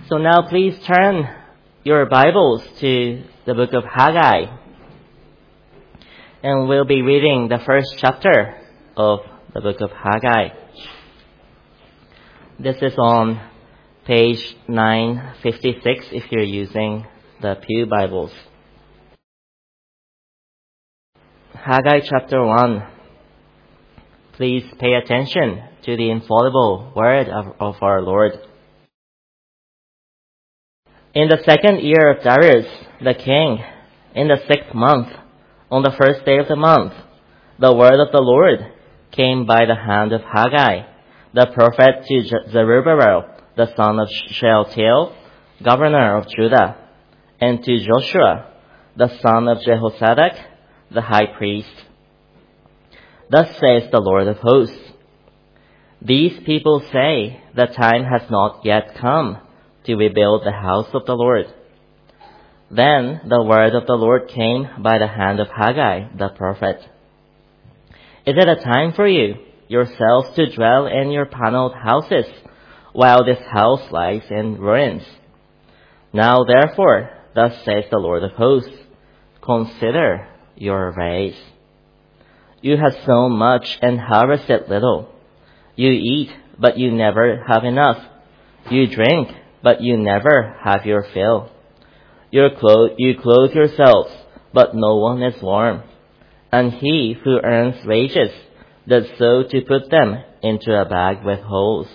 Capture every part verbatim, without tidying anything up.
So now please turn your Bibles to the book of Haggai. And we'll be reading the first chapter of the book of Haggai. This is on page nine fifty-six if you're using the Pew Bibles. Haggai chapter one. Please pay attention to the infallible word of, of our Lord. In the second year of Darius the king, in the sixth month, on the first day of the month, the word of the Lord came by the hand of Haggai, the prophet, to Zerubbabel, the son of Shealtiel, governor of Judah, and to Joshua, the son of Jehozadak, the high priest. Thus says the Lord of hosts, these people say the time has not yet come to rebuild the house of the Lord. Then the word of the Lord came by the hand of Haggai the prophet. Is it a time for you yourselves to dwell in your paneled houses, while this house lies in ruins? Now therefore, thus says the Lord of hosts, consider your ways. You have sown much and harvested little. You eat, but you never have enough. You drink, but you never have your fill. You clothe, you clothe yourselves, but no one is warm. And he who earns wages does so to put them into a bag with holes.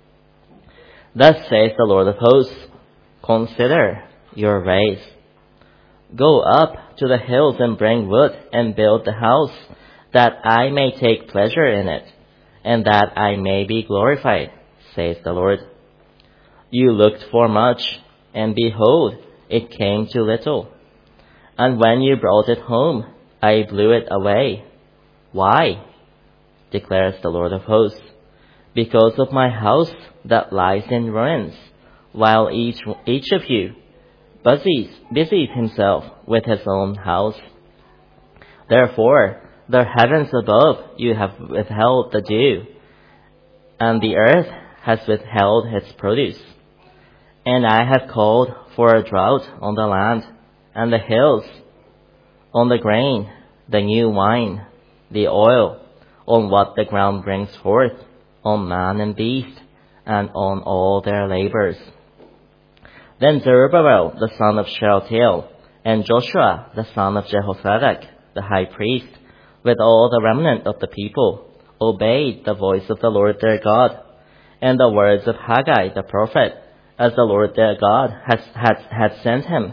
Thus says the Lord of hosts, consider your ways. Go up to the hills and bring wood and build the house, that I may take pleasure in it, and that I may be glorified, says the Lord. You looked for much, and behold, it came to little. And when you brought it home, I blew it away. Why? Declares the Lord of hosts. Because of my house that lies in ruins, while each each of you busies, busies himself with his own house. Therefore, the heavens above you have withheld the dew, and the earth has withheld its produce. And I have called for a drought on the land and the hills, on the grain, the new wine, the oil, on what the ground brings forth, on man and beast, and on all their labors. Then Zerubbabel, the son of Shealtiel, and Joshua, the son of Jehozadak, the high priest, with all the remnant of the people, obeyed the voice of the Lord their God, and the words of Haggai the prophet, as the Lord their God has, had, had sent him.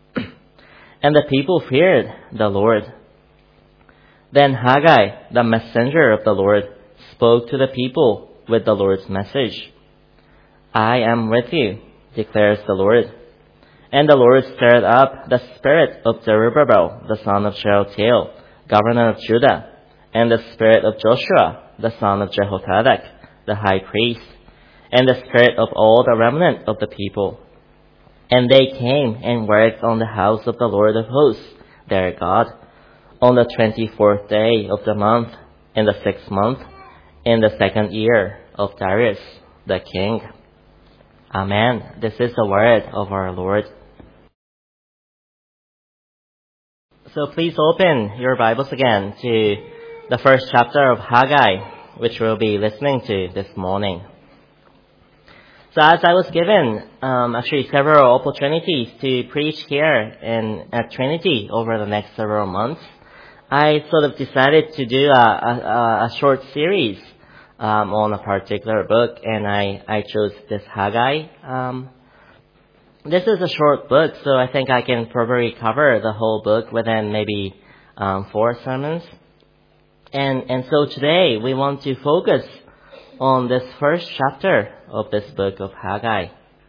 And the people feared the Lord. Then Haggai, the messenger of the Lord, spoke to the people with the Lord's message. I am with you, declares the Lord. And the Lord stirred up the spirit of Zerubbabel, the son of Shealtiel, governor of Judah, and the spirit of Joshua, the son of Jehozadak, the high priest, and the spirit of all the remnant of the people. And they came and worked on the house of the Lord of hosts, their God, on the twenty-fourth day of the month, in the sixth month, in the second year of Darius the king. Amen. This is the word of our Lord. So please open your Bibles again to the first chapter of Haggai, which we'll be listening to this morning. So as I was given um, actually several opportunities to preach here in at Trinity over the next several months, I sort of decided to do a, a, a short series um, on a particular book, and I, I chose this Haggai. Um, this is a short book, so I think I can probably cover the whole book within maybe um, four sermons. And and so today we want to focus on this first chapter of this book of Haggai.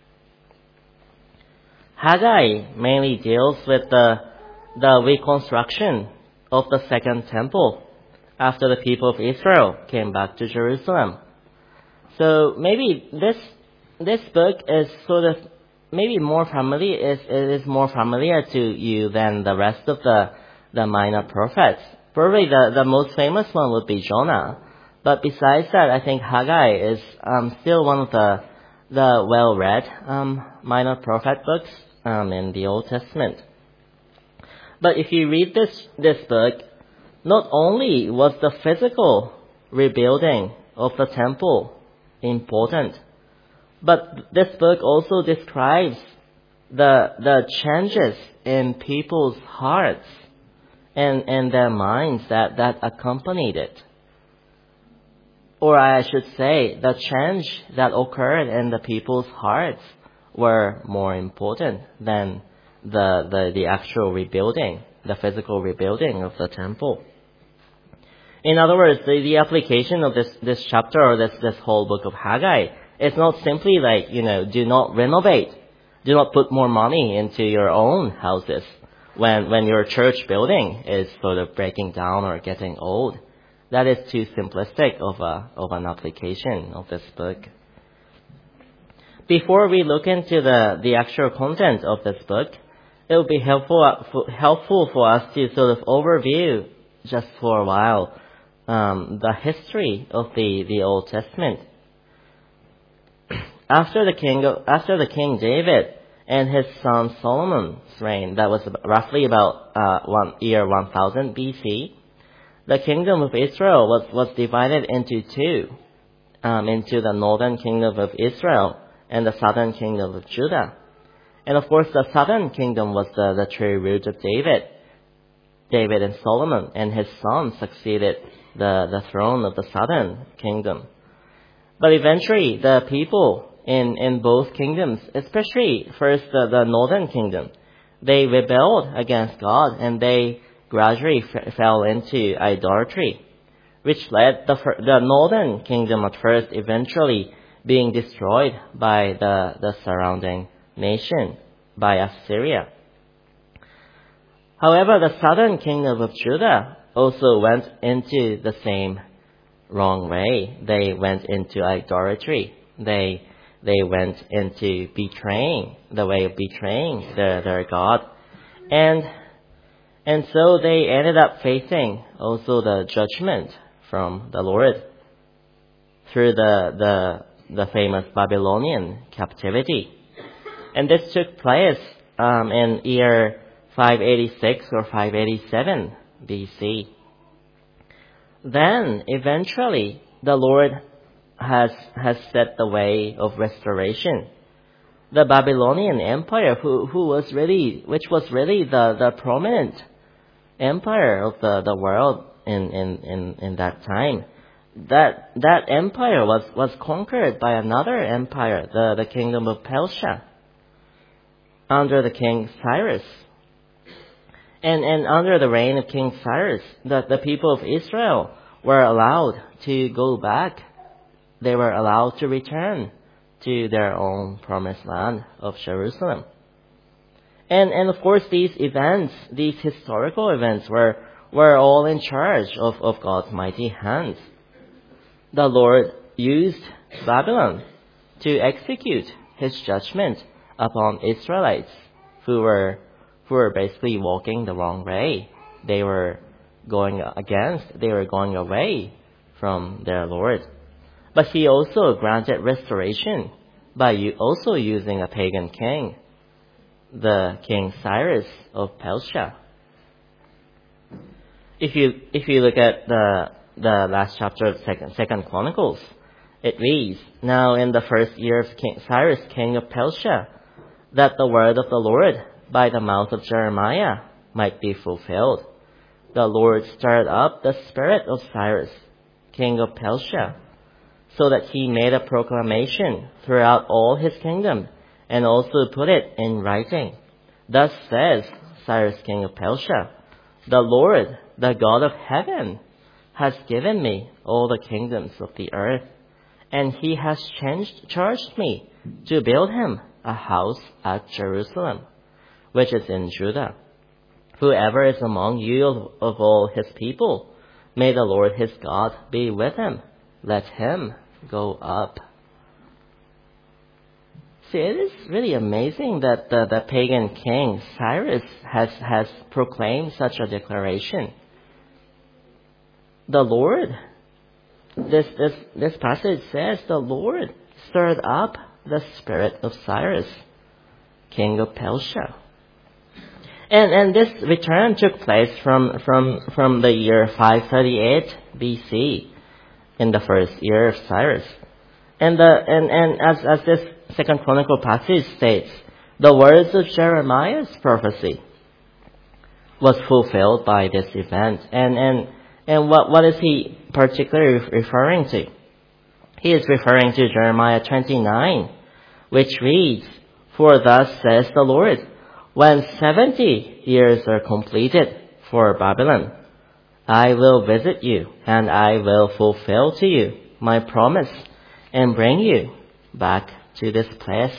Haggai mainly deals with the the reconstruction of the second temple after the people of Israel came back to Jerusalem. So maybe this this book is sort of maybe more familiar is it is more familiar to you than the rest of the the minor prophets. Probably the, the most famous one would be Jonah. But besides that, I think Haggai is um, still one of the the well-read um, minor prophet books um, in the Old Testament. But if you read this this book, not only was the physical rebuilding of the temple important, but this book also describes the the changes in people's hearts and, and their minds that, that accompanied it. Or I should say, the change that occurred in the people's hearts were more important than the, the, the actual rebuilding, the physical rebuilding of the temple. In other words, the, the application of this, this chapter or this, this whole book of Haggai is not simply like, you know, do not renovate, do not put more money into your own houses when, when your church building is sort of breaking down or getting old. That is too simplistic of a, of an application of this book. Before we look into the, the actual content of this book, it would be helpful, helpful for us to sort of overview just for a while um, the history of the, the Old Testament. After the king, after the King David and his son Solomon's reign, that was roughly about uh, one year one thousand B C, the kingdom of Israel was, was divided into two, um, into the northern kingdom of Israel and the southern kingdom of Judah. And of course, the southern kingdom was the, the true root of David. David and Solomon and his son succeeded the, the throne of the southern kingdom. But eventually, the people in, in both kingdoms, especially first the, the northern kingdom, they rebelled against God and they gradually f- fell into idolatry, which led the, the northern kingdom at first eventually being destroyed by the, the surrounding nation, by Assyria. However, the southern kingdom of Judah also went into the same wrong way. They went into idolatry. They they went into betraying, the way of betraying their, their God. And and so they ended up facing also the judgment from the Lord through the the, the famous Babylonian captivity. And this took place um, in year five eighty-six or five eighty-seven B C. Then, eventually, the Lord has has set the way of restoration. The Babylonian Empire, who who was really, which was really the, the prominent empire of the, the world in, in, in, in that time, that that empire was, was conquered by another empire, the, the kingdom of Persia, under the King Cyrus. And, and under the reign of King Cyrus, the, the people of Israel were allowed to go back. They were allowed to return to their own promised land of Jerusalem. And, and of course, these events, these historical events were, were all in charge of, of God's mighty hands. The Lord used Babylon to execute his judgment upon Israelites who were who were basically walking the wrong way. They were going against, they were going away from their Lord. But he also granted restoration by also using a pagan king, the King Cyrus of Persia. If you if you look at the the last chapter of Second, Second Chronicles, it reads, "Now in the first year of King Cyrus, king of Persia, that the word of the Lord by the mouth of Jeremiah might be fulfilled. The Lord stirred up the spirit of Cyrus, king of Persia, so that he made a proclamation throughout all his kingdom, and also put it in writing. Thus says Cyrus, king of Persia, the Lord, the God of heaven, has given me all the kingdoms of the earth, and he has changed, charged me to build him a house at Jerusalem, which is in Judah. Whoever is among you of, of all his people, may the Lord his God be with him. Let him go up." See, it is really amazing that the, the pagan king Cyrus has, has proclaimed such a declaration. The Lord, this, this, this passage says, the Lord stirred up the spirit of Cyrus, king of Persia. And, and this return took place from, from, from the year five thirty-eight B C, in the first year of Cyrus. And, the, and, and as, as this Second Chronicle passage states, the words of Jeremiah's prophecy was fulfilled by this event. And, and, and what, what is he particularly referring to? He is referring to Jeremiah twenty-nine, which reads, "For thus says the Lord, when seventy years are completed for Babylon, I will visit you, and I will fulfill to you my promise, and bring you back to this place."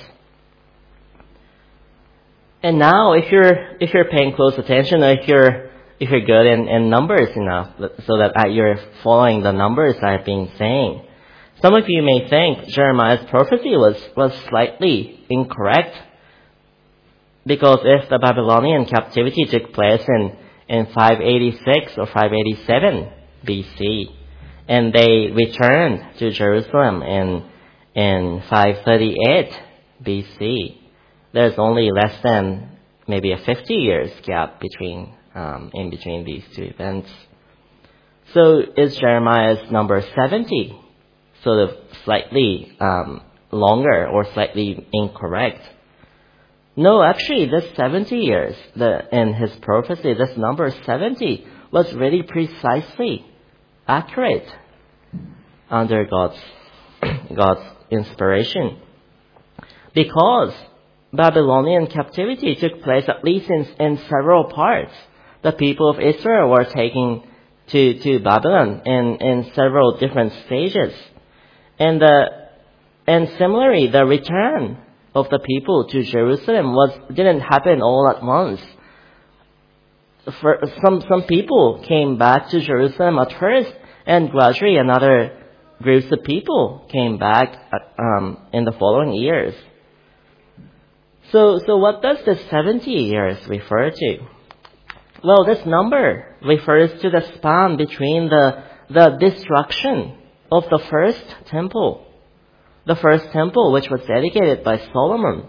And now, if you're if you're paying close attention, or if you're if you're good in, in numbers enough, so that you're following the numbers I've been saying, some of you may think Jeremiah's prophecy was, was slightly incorrect, because if the Babylonian captivity took place in, in five eighty-six or five eighty-seven B C, and they returned to Jerusalem in, in five thirty-eight B C, there's only less than maybe a fifty years gap between, um, in between these two events. So is Jeremiah's number seventy sort of slightly um, longer or slightly incorrect? No, actually, this seventy years, the, in his prophecy, this number seventy was really precisely accurate under God's, God's inspiration. Because Babylonian captivity took place at least in, in several parts. The people of Israel were taken to, to Babylon in, in several different stages. And, the, and similarly, the return of the people to Jerusalem was didn't happen all at once. For some some people came back to Jerusalem at first, and gradually another groups of people came back um, in the following years. So so what does the seventy years refer to? Well, this number refers to the span between the the destruction of the first temple. The first temple, which was dedicated by Solomon.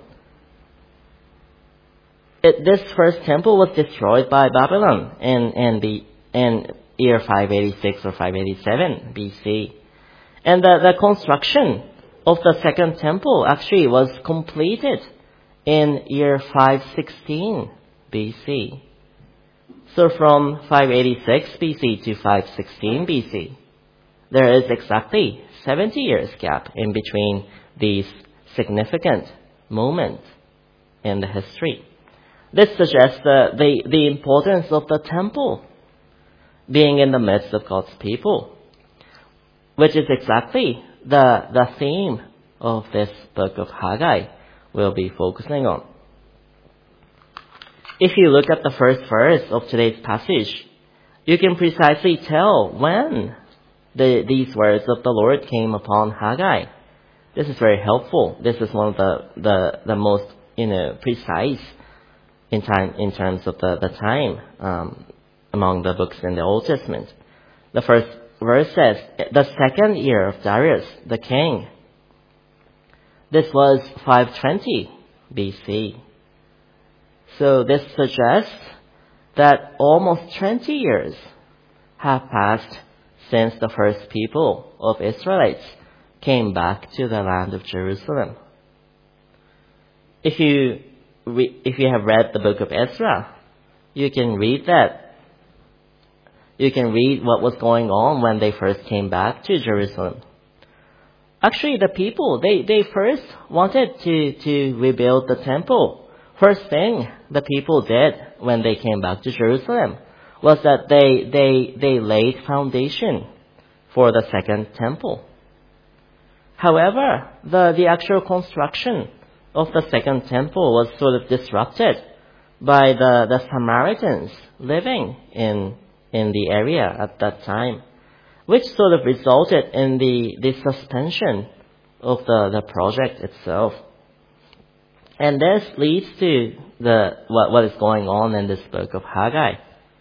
It, this first temple was destroyed by Babylon in, in the in year five eighty-six or five eighty-seven B C. And the, the construction of the second temple actually was completed in year five sixteen B C. So from five eighty-six B C to five sixteen B C, there is exactly seventy years gap in between these significant moments in the history. This suggests the, the, the importance of the temple being in the midst of God's people, which is exactly the, the theme of this book of Haggai we'll be focusing on. If you look at the first verse of today's passage, you can precisely tell when The, these words of the Lord came upon Haggai. This is very helpful. This is one of the, the, the most, you know, precise in time, in terms of the, the time, um, among the books in the Old Testament. The first verse says, the second year of Darius, the king. This was five twenty B C. So this suggests that almost twenty years have passed since the first people of Israelites came back to the land of Jerusalem. If you re- if you have read the book of Ezra, you can read that. You can read what was going on when they first came back to Jerusalem. Actually, the people, they, they first wanted to, to rebuild the temple. First thing the people did when they came back to Jerusalem was that they, they, they laid foundation for the second temple. However, the, the actual construction of the second temple was sort of disrupted by the, the Samaritans living in, in the area at that time, which sort of resulted in the, the suspension of the, the project itself. And this leads to the what, what is going on in this book of Haggai.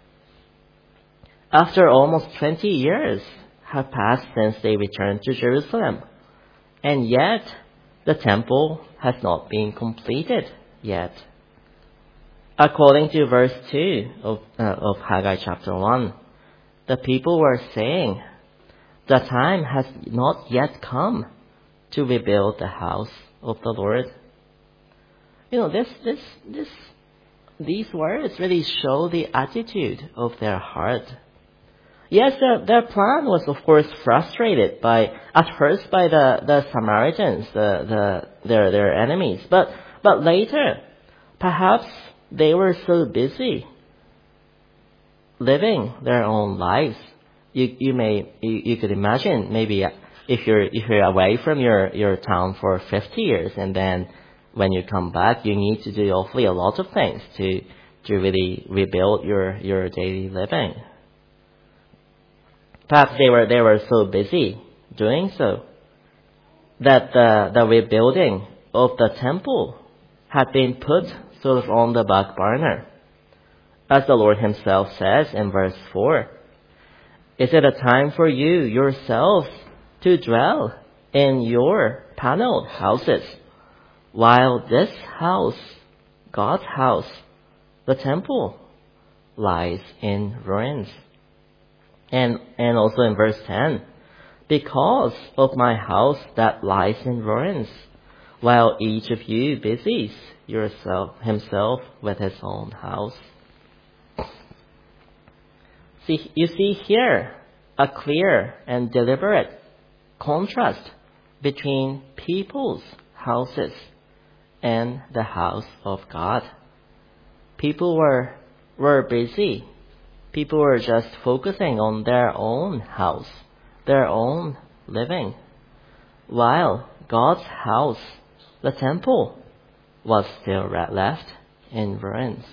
After almost twenty years have passed since they returned to Jerusalem, and yet the temple has not been completed yet. According to verse two of, uh, of Haggai chapter one, the people were saying, the time has not yet come to rebuild the house of the Lord. You know, this, this, this, these words really show the attitude of their heart. Yes, their, their plan was of course frustrated by, at first by the, the Samaritans, the, the, their, their enemies. But, but later, perhaps they were so busy living their own lives. You, you may, you, you could imagine maybe if you're, if you're away from your, your town for fifty years and then when you come back, you need to do awfully a lot of things to, to really rebuild your, your daily living. Perhaps they were, they were so busy doing so that the, the rebuilding of the temple had been put sort of on the back burner. As the Lord himself says in verse four, is it a time for you yourselves to dwell in your paneled houses, while this house, God's house, the temple, lies in ruins? And, and also in verse ten, because of my house that lies in ruins, while each of you busies yourself, himself with his own house. See, you see here a clear and deliberate contrast between people's houses and the house of God. People were, were busy. People were just focusing on their own house, their own living, while God's house, the temple, was still left in ruins.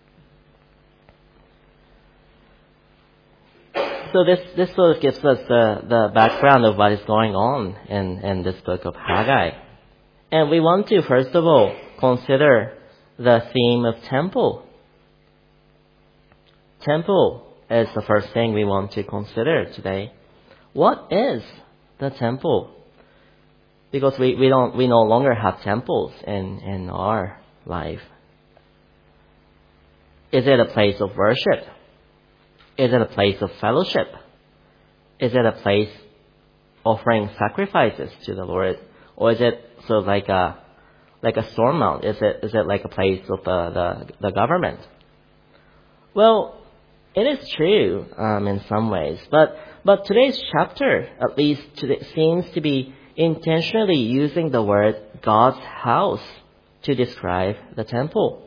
So this, this sort of gives us the, the background of what is going on in, in this book of Haggai. And we want to, first of all, consider the theme of temple. Temple is the first thing we want to consider today. What is the temple? Because we, we don't we no longer have temples in, in our life. Is it a place of worship? Is it a place of fellowship? Is it a place offering sacrifices to the Lord? Or is it sort of like a like a storm mount? Is it is it like a place of the, the, the government? Well, it is true um, in some ways, but but today's chapter, at least today, seems to be intentionally using the word God's house to describe the temple.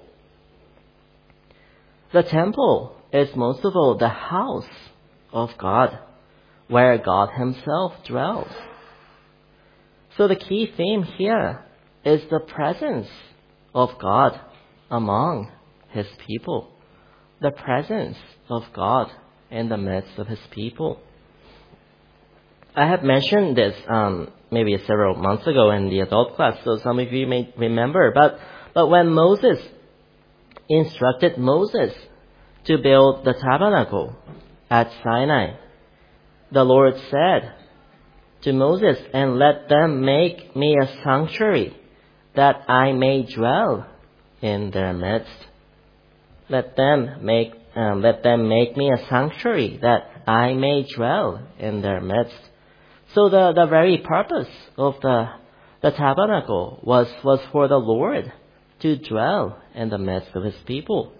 The temple is most of all the house of God, where God himself dwells. So the key theme here is the presence of God among his people. The presence of God in the midst of his people. I have mentioned this um, maybe several months ago in the adult class, so some of you may remember. But, but when Moses instructed Moses to build the tabernacle at Sinai, the Lord said to Moses, and let them make me a sanctuary that I may dwell in their midst. Let them make um, let them make me a sanctuary that I may dwell in their midst. So the, the very purpose of the the tabernacle was, was for the Lord to dwell in the midst of his people.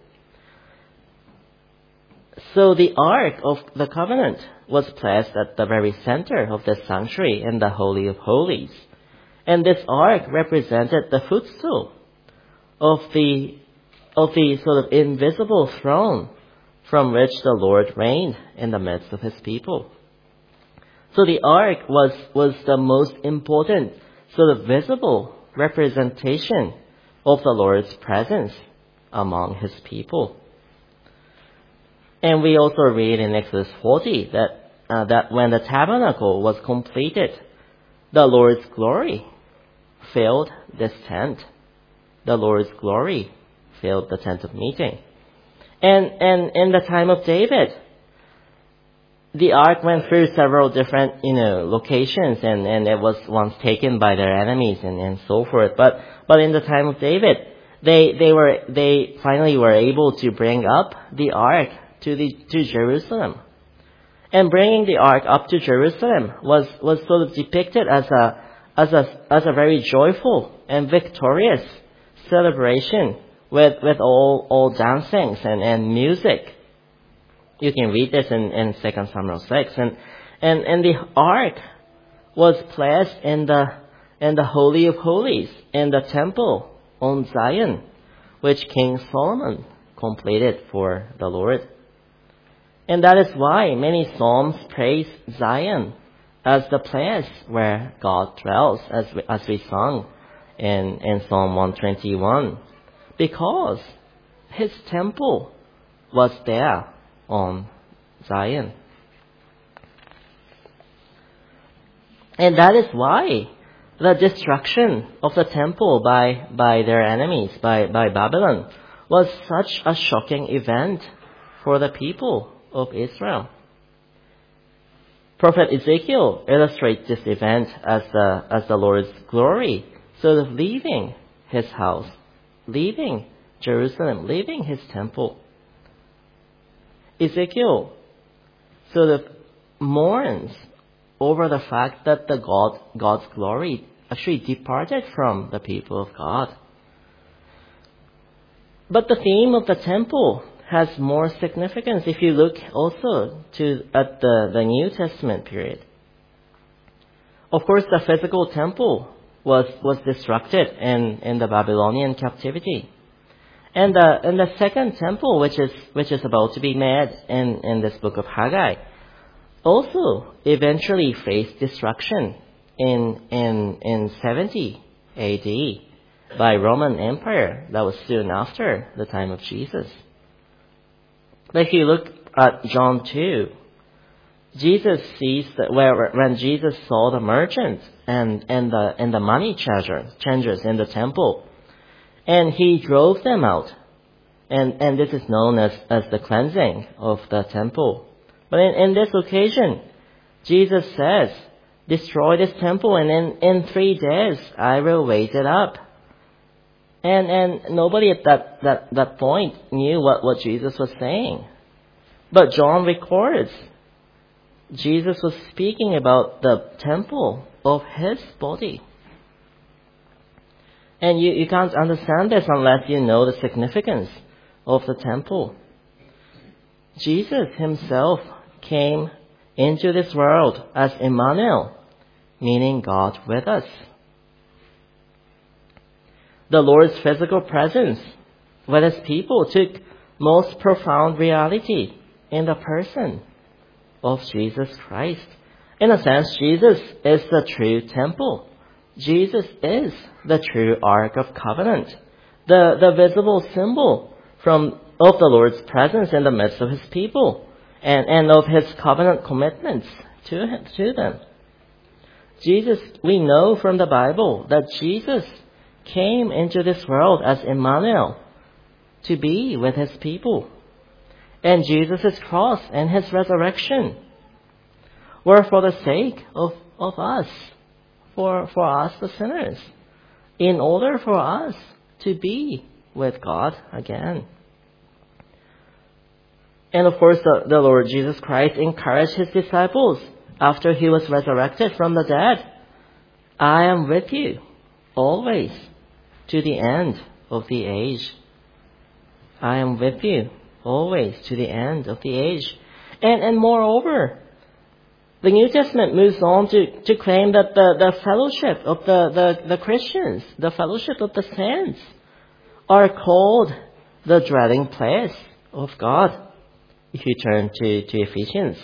So the Ark of the Covenant was placed at the very center of the sanctuary in the Holy of Holies. And this Ark represented the footstool of the of the sort of invisible throne from which the Lord reigned in the midst of his people. So the Ark was, was the most important sort of visible representation of the Lord's presence among his people. And we also read in Exodus forty that, uh, that when the tabernacle was completed, the Lord's glory filled this tent. The Lord's glory filled the tent of meeting. And, and in the time of David, the ark went through several different, you know, locations, and, and it was once taken by their enemies and, and so forth. But, but in the time of David, they, they were, they finally were able to bring up the ark to the, to Jerusalem. And bringing the ark up to Jerusalem was, was sort of depicted as a, as a, as a very joyful and victorious celebration with, with all, all dancings and, and music. You can read this in, in Second Samuel six. And, and, and the ark was placed in the, in the Holy of Holies, in the temple on Zion, which King Solomon completed for the Lord. And that is why many psalms praise Zion as the place where God dwells, as we, as we sung in, in Psalm one twenty-one, because His temple was there on Zion. And that is why the destruction of the temple by, by their enemies, by, by Babylon, was such a shocking event for the people of Israel. Prophet Ezekiel illustrates this event as the, as the Lord's glory, sort of leaving His house, leaving Jerusalem, leaving His temple. Ezekiel sort of mourns over the fact that the God, God's glory actually departed from the people of God. But the theme of the temple has more significance if you look also to at the, the New Testament period. Of course, the physical temple was, was destructed in, in the Babylonian captivity. And the, and the second temple, which is, which is about to be made in, in this book of Haggai, also eventually faced destruction in, in, in seventy A D by Roman Empire. That was soon after the time of Jesus. But if you look at John two, Jesus sees that where, when Jesus saw the merchants and, and the, and the money changers in the temple, and He drove them out. And, and this is known as, as the cleansing of the temple. But in, in this occasion, Jesus says, destroy this temple and in, in three days I will raise it up. And, and nobody at that, that, that point knew what, what Jesus was saying. But John records Jesus was speaking about the temple of His body. And you, you can't understand this unless you know the significance of the temple. Jesus Himself came into this world as Emmanuel, meaning God with us. The Lord's physical presence with His people took most profound reality in the person of Jesus Christ. In a sense, Jesus is the true temple. Jesus is the true Ark of Covenant, the, the visible symbol from of the Lord's presence in the midst of His people and, and of His covenant commitments to, him, to them. Jesus, we know from the Bible that Jesus came into this world as Emmanuel to be with His people. And Jesus' cross and His resurrection were for the sake of, of us, for, for us the sinners, in order for us to be with God again. And of course, the, the Lord Jesus Christ encouraged His disciples after He was resurrected from the dead. I am with you always to the end of the age. I am with you always to the end of the age. And, and moreover, the New Testament moves on to, to claim that the, the fellowship of the, the, the Christians, the fellowship of the saints, are called the dwelling place of God. If you turn to, to Ephesians.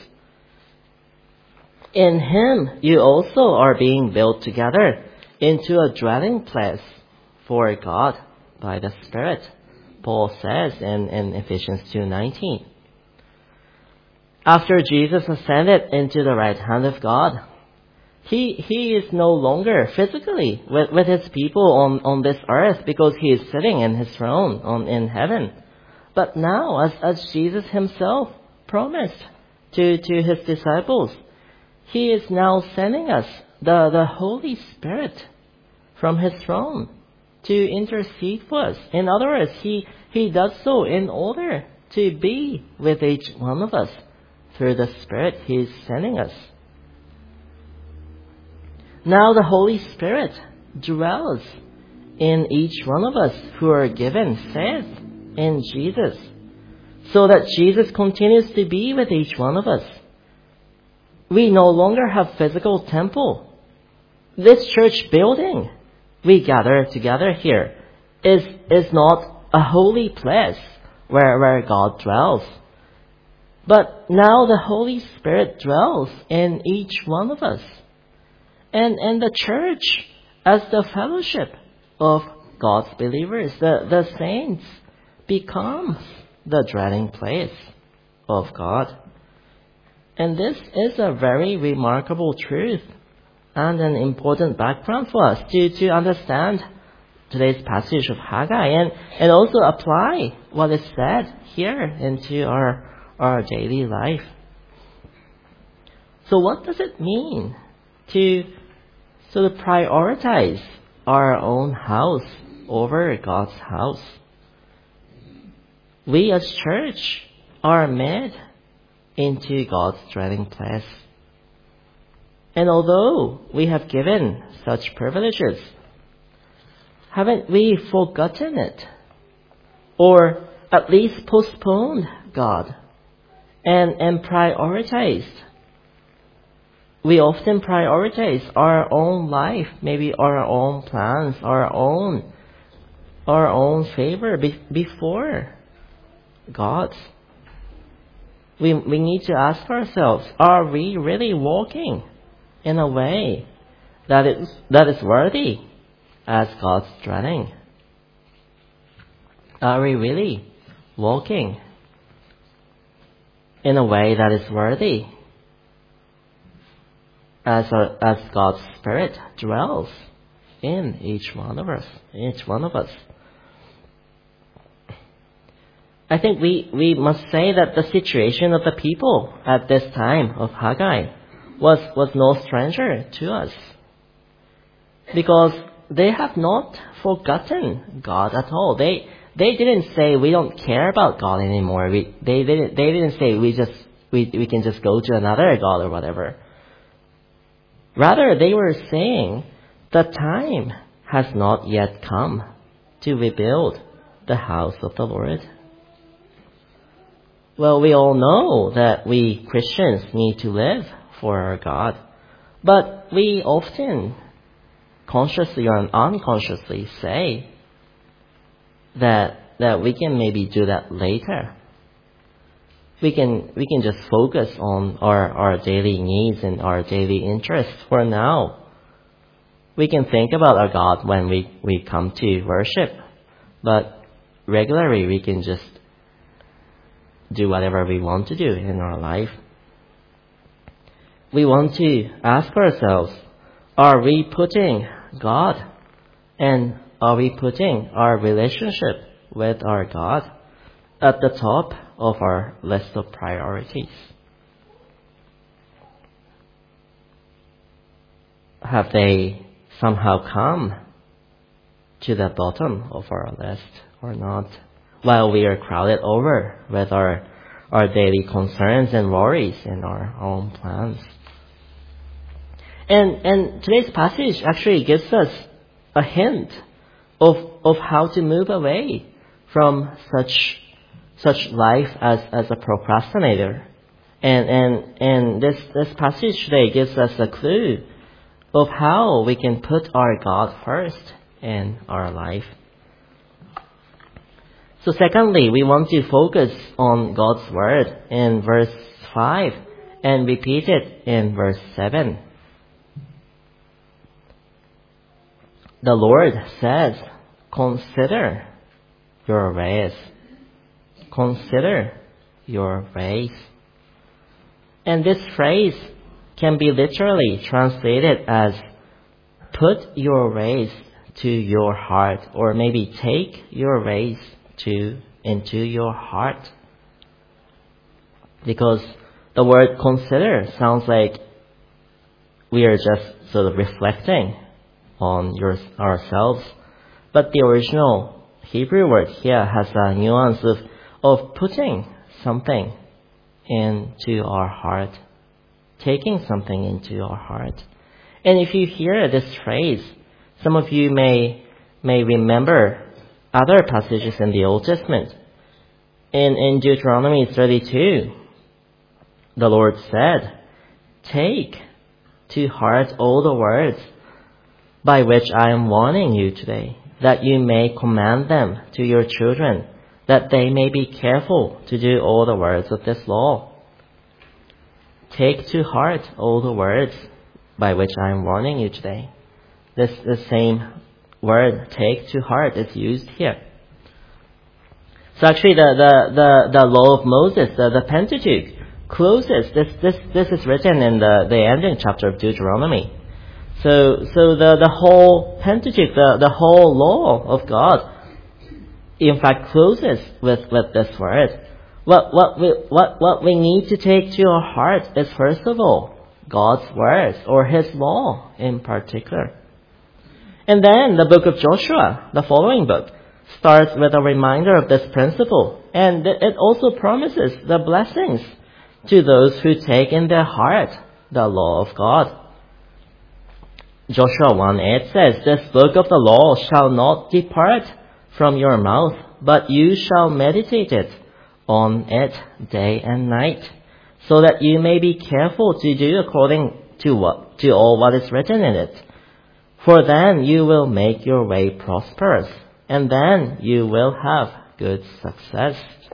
In Him, you also are being built together into a dwelling place for God by the Spirit, Paul says in, in Ephesians two nineteen. After Jesus ascended into the right hand of God, He, he is no longer physically with, with His people on, on this earth because He is sitting in His throne on, in heaven. But now, as, as Jesus Himself promised, to, to his disciples, he is now sending us the, the Holy Spirit from his throne to intercede for us. In other words, he, he does so in order to be with each one of us through the Spirit he is sending us. Now the Holy Spirit dwells in each one of us who are given faith in Jesus, so that Jesus continues to be with each one of us. We no longer have physical temple. This church building we gather together here is, is not a holy place where, where God dwells. But now the Holy Spirit dwells in each one of us. And, and the church, as the fellowship of God's believers, the, the saints, becomes the dwelling place of God. And this is a very remarkable truth and an important background for us to, to understand today's passage of Haggai and, and also apply what is said here into our, our daily life. So what does it mean to sort of prioritize our own house over God's house? We as church are made into God's dwelling place. And although we have given such privileges, haven't we forgotten it? Or at least postponed God and, and prioritized? We often prioritize our own life, maybe our own plans, our own, our own favor be, before God's. We, we need to ask ourselves, are we really walking in a way that is, that is worthy as God's dwelling? Are we really walking in a way that is worthy as, our, as God's Spirit dwells in each one of us, each one of us? I think we, we must say that the situation of the people at this time of Haggai was, was no stranger to us. Because they have not forgotten God at all. They, they didn't say we don't care about God anymore. We, they, didn't, they didn't say we just, we, we can just go to another God or whatever. Rather, they were saying the time has not yet come to rebuild the house of the Lord. Well, we all know that we Christians need to live for our God. But we often, consciously or unconsciously, say that that we can maybe do that later. We can we can just focus on our, our daily needs and our daily interests for now. We can think about our God when we, we come to worship. But regularly we can just do whatever we want to do in our life. We want to ask ourselves, are we putting God and are we putting our relationship with our God at the top of our list of priorities? Have they somehow come to the bottom of our list or not? While we are crowded over with our, our daily concerns and worries and our own plans. And, and today's passage actually gives us a hint of, of how to move away from such, such life as, as a procrastinator. And, and, and this, this passage today gives us a clue of how we can put our God first in our life. So secondly, we want to focus on God's word in verse five and repeat it in verse seven. The Lord says, consider your ways. Consider your ways. And this phrase can be literally translated as put your ways to your heart, or maybe take your ways to into your heart. Because The word consider sounds like we are just sort of reflecting on your, ourselves. But the original Hebrew word here has a nuance of, of putting something into our heart, taking something into our heart. And if you hear this phrase, some of you may may remember other passages in the Old Testament. In, in Deuteronomy thirty-two, the Lord said, "Take to heart all the words by which I am warning you today, that you may command them to your children, that they may be careful to do all the words of this law." Take to heart all the words by which I am warning you today. This the same word, take to heart, is used here. So actually the, the, the, the law of Moses, the, the Pentateuch, closes, this, this, this is written in the, the ending chapter of Deuteronomy. So, so the, the whole Pentateuch, the, the whole law of God, in fact, closes with, with this word. What, what we, what, what we need to take to our heart is, first of all, God's words, or His law in particular. And then the book of Joshua, the following book, starts with a reminder of this principle. And it also promises the blessings to those who take in their heart the law of God. Joshua one eight says, "This book of the law shall not depart from your mouth, but you shall meditate it on it day and night, so that you may be careful to do according to what to all what is written in it. For then you will make your way prosperous, and then you will have good success."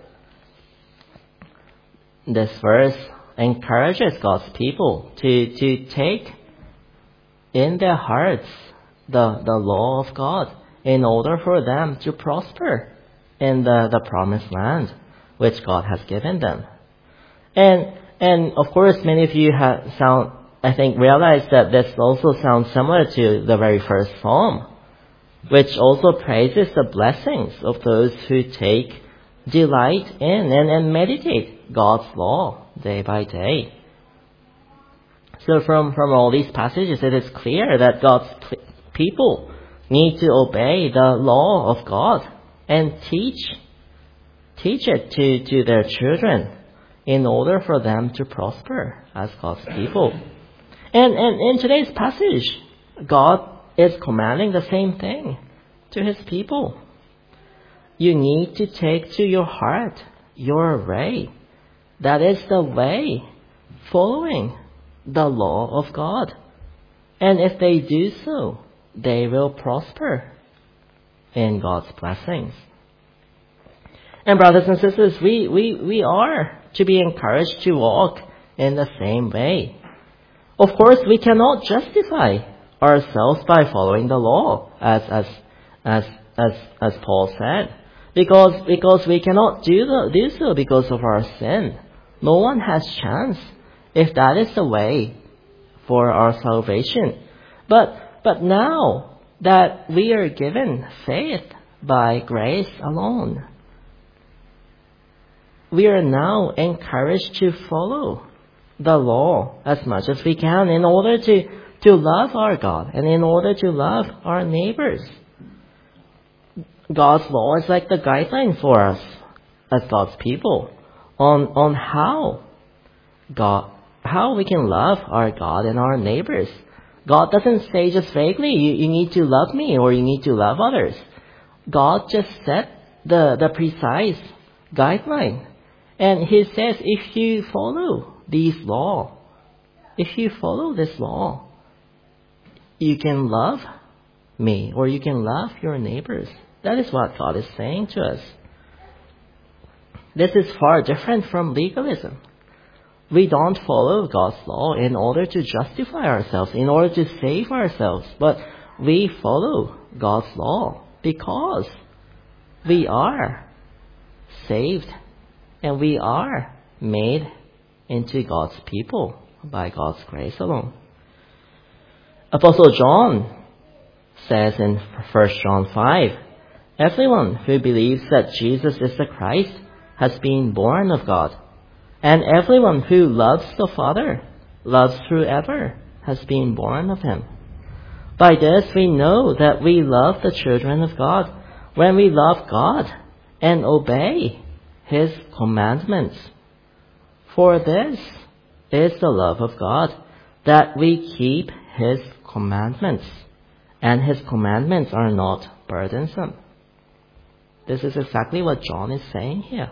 This verse encourages God's people to, to take in their hearts the, the law of God in order for them to prosper in the, the promised land which God has given them. And and of course, many of you have sound I think realize that this also sounds similar to the very first psalm, which also praises the blessings of those who take delight in and, and meditate God's law day by day. So from, from all these passages, it is clear that God's people need to obey the law of God and teach teach it to, to their children in order for them to prosper as God's people. And, and in today's passage, God is commanding the same thing to His people. You need to take to your heart your way. That is the way following the law of God. And if they do so, they will prosper in God's blessings. And brothers and sisters, we, we, we are to be encouraged to walk in the same way. Of course, we cannot justify ourselves by following the law, as as as as, as Paul said, because because we cannot do the, do so because of our sin. No one has chance if that is the way for our salvation. But but now that we are given faith by grace alone, we are now encouraged to follow the law as much as we can in order to, to love our God and in order to love our neighbors. God's law is like the guideline for us as God's people on, on how God, how we can love our God and our neighbors. God doesn't say just vaguely, you, you need to love me or you need to love others. God just set the, the precise guideline. And He says, if you follow these law, if you follow this law, you can love me or you can love your neighbors. That is what God is saying to us. This is far different from legalism. We don't follow God's law in order to justify ourselves, in order to save ourselves, but we follow God's law because we are saved and we are made into God's people by God's grace alone. Apostle John says in First John five, "Everyone who believes that Jesus is the Christ has been born of God, And everyone who loves the Father loves whoever has been born of him. By this we know that we love the children of God, when we love God and obey his commandments. For this is the love of God, that we keep his commandments, and his commandments are not burdensome. This is exactly what John is saying here.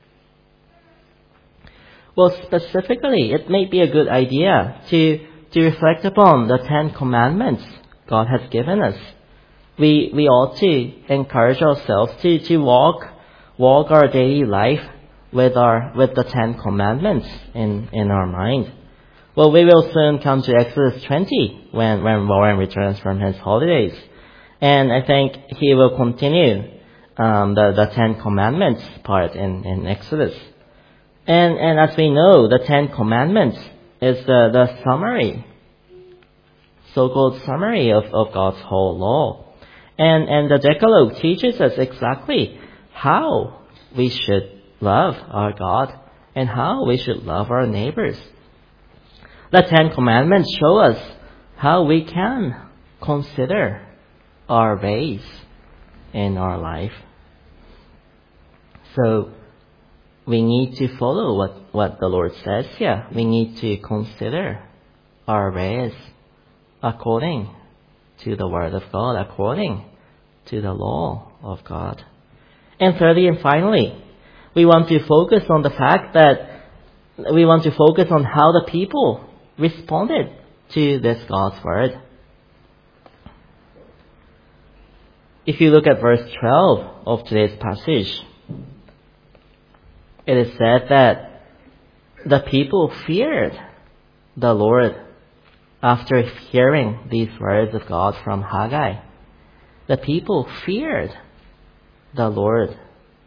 Well, specifically, it may be a good idea to, to reflect upon the Ten Commandments God has given us. We, we ought to encourage ourselves to, to walk, walk our daily life with our, with the Ten Commandments in, in our mind. Well, we will soon come to Exodus twenty when, when Warren returns from his holidays. And I think he will continue, um, the, the Ten Commandments part in, in Exodus. And, and as we know, the Ten Commandments is the, the summary, so-called summary of, of God's whole law. And, and the Decalogue teaches us exactly how we should love our God and how we should love our neighbors. The Ten Commandments show us how we can consider our ways in our life. So, we need to follow what, what the Lord says here. We need to consider our ways according to the Word of God, according to the law of God. And thirdly and finally, we want to focus on the fact that we want to focus on how the people responded to this God's Word. If you look at verse twelve of today's passage, it is said that the people feared the Lord after hearing these words of God from Haggai. The people feared the Lord.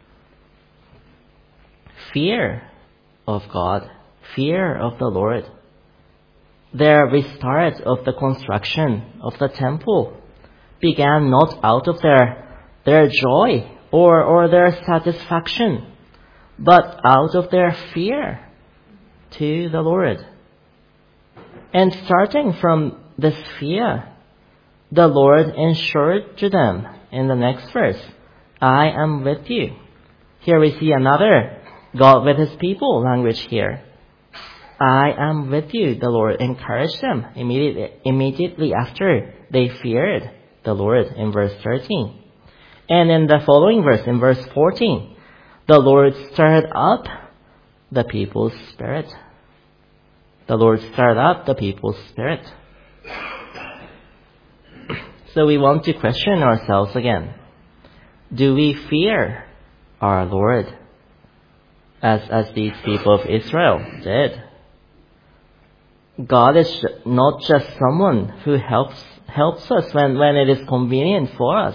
Fear of God, fear of the Lord. Their restart of the construction of the temple began not out of their, their joy or, or their satisfaction, but out of their fear to the Lord. And starting from this fear, the Lord ensured to them in the next verse, I am with you. Here we see another God with his people language here. I am with you, the Lord encouraged them immediately, immediately after they feared the Lord in verse thirteen. And in the following verse, in verse fourteen, the Lord stirred up the people's spirit. The Lord stirred up the people's spirit. So we want to question ourselves again. Do we fear our Lord as, as these people of Israel did? God is not just someone who helps helps us when, when it is convenient for us.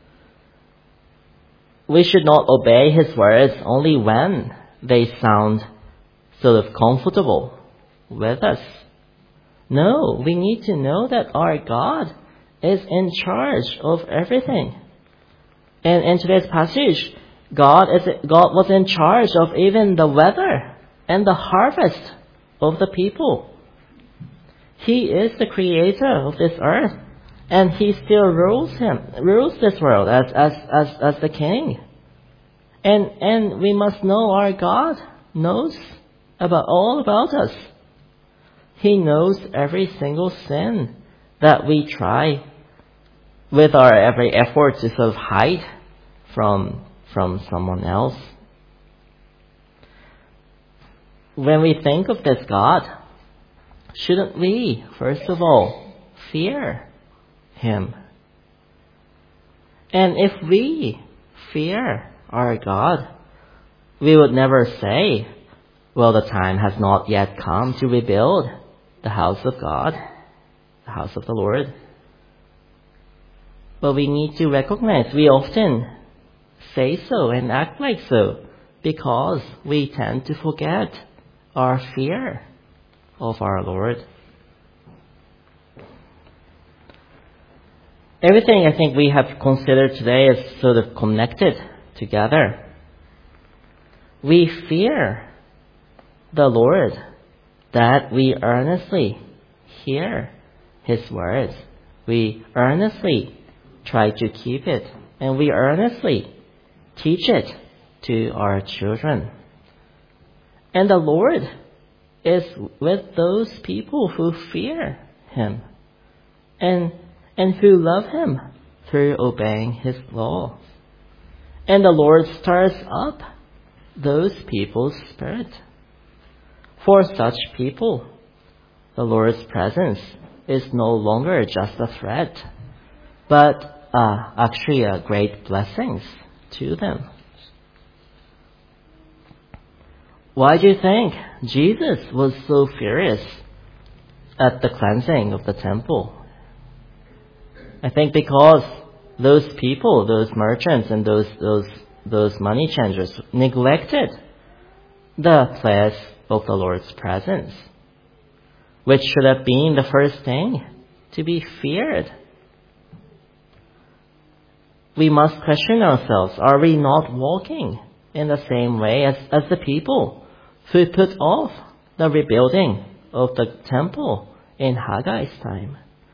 We should not obey his words only when they sound sort of comfortable with us. No, we need to know that our God is in charge of everything. And in today's passage, God is God was in charge of even the weather and the harvest of the people. He is the creator of this earth, and he still rules him rules this world as as as, as the king. And and we must know our God knows about all about us. He knows every single sin that we try with our every effort to sort of hide from from someone else. When we think of this God, shouldn't we, first of all, fear him? And if we fear our God, we would never say, well, the time has not yet come to rebuild the house of God, the house of the Lord. But we need to recognize we often say so and act like so because we tend to forget our fear of our Lord. Everything I think we have considered today is sort of connected together. We fear the Lord, that we earnestly hear His words. We earnestly try to keep it, and we earnestly teach it to our children. And the Lord is with those people who fear Him and, and who love Him through obeying His law. And the Lord stirs up those people's spirit. For such people, the Lord's presence is no longer just a threat, but uh, actually a great blessing to them. Why do you think Jesus was so furious at the cleansing of the temple? I think because those people, those merchants and those those those money changers neglected the place of the Lord's presence, which should have been the first thing to be feared. We must question ourselves, are we not walking in the same way as, as the people who put off the rebuilding of the temple in Haggai's time?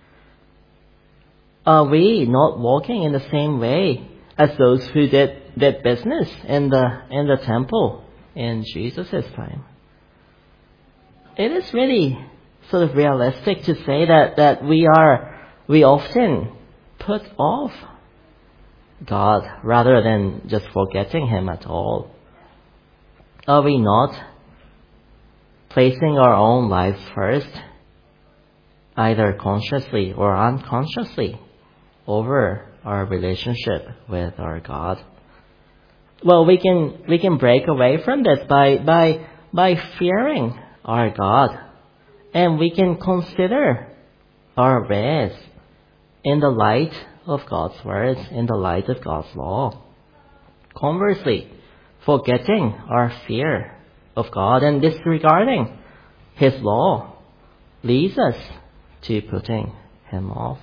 Are we not walking in the same way as those who did, did business in the in the temple in Jesus' time? It is really sort of realistic to say that, that we are we often put off God rather than just forgetting Him at all. Are we not placing our own lives first, either consciously or unconsciously, over our relationship with our God? Well, we can we can break away from this by by by fearing our God, and we can consider our ways in the light of God's words, in the light of God's law. Conversely, forgetting our fear of God and disregarding His law leads us to putting Him off.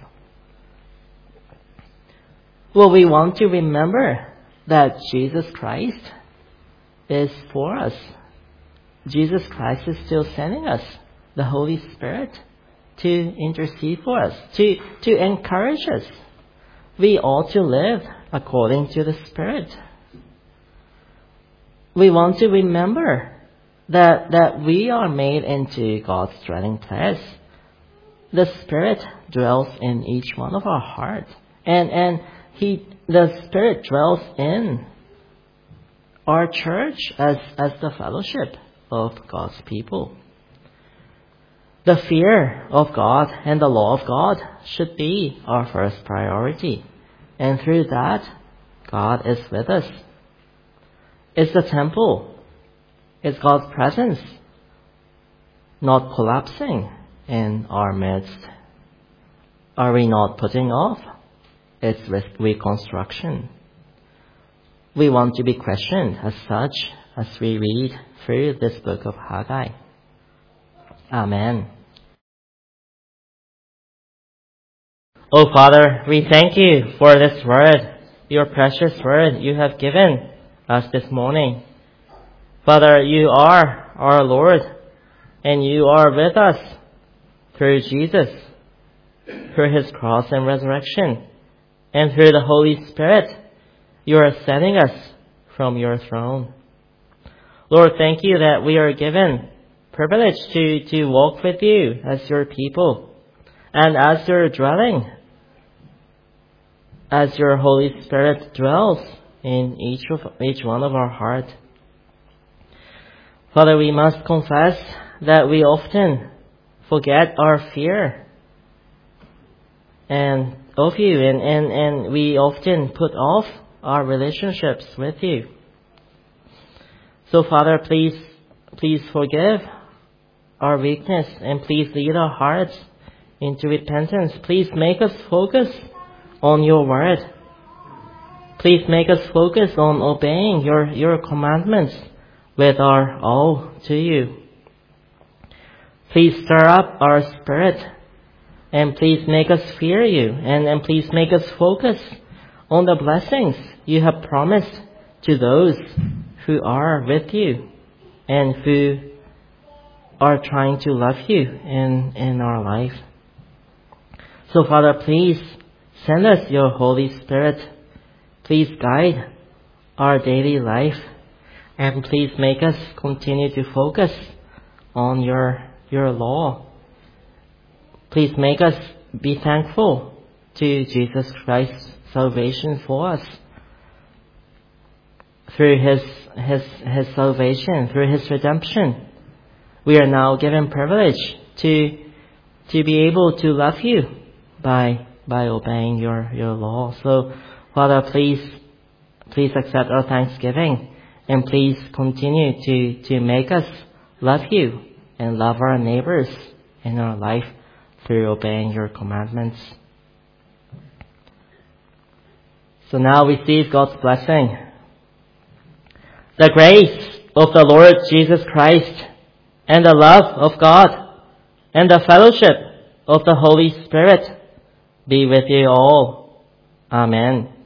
Well, we want to remember that Jesus Christ is for us. Jesus Christ is still sending us the Holy Spirit to intercede for us, to, to encourage us. We ought to live according to the Spirit. We want to remember that, that we are made into God's dwelling place. The Spirit dwells in each one of our hearts. And, and He, the Spirit dwells in our church as, as the fellowship of God's people. The fear of God and the law of God should be our first priority. And through that, God is with us. Is the temple, is God's presence not collapsing in our midst? Are we not putting off its reconstruction? We want to be questioned as such as we read through this book of Haggai. Amen. Oh Father, we thank You for this word, Your precious word You have given us this morning. Father, You are our Lord, and You are with us through Jesus, through His cross and resurrection, and through the Holy Spirit. You are sending us from Your throne. Lord, thank You that we are given privilege to, to walk with You as Your people, and as Your dwelling, as Your Holy Spirit dwells in each of each one of our hearts. Father, we must confess that we often forget our fear and of You, and, and, and we often put off our relationships with You. So Father, please please forgive our weakness, and please lead our hearts into repentance. Please make us focus on Your word. Please make us focus on obeying Your, your commandments with our all to You. Please stir up our spirit, and please make us fear You, and, and please make us focus on the blessings You have promised to those who are with You and who are trying to love you in, in our life. So Father, please send us your Holy Spirit. Please guide our daily life. And please make us continue to focus on your, your law. Please make us be thankful to Jesus Christ's salvation for us. Through His, His, His salvation, through His redemption, we are now given privilege to, to be able to love you by, by obeying your, your law. So, Father, please, please accept our thanksgiving, and please continue to, to make us love you and love our neighbors in our life through obeying your commandments. So now receive God's blessing. The grace of the Lord Jesus Christ, and the love of God, and the fellowship of the Holy Spirit be with you all. Amen.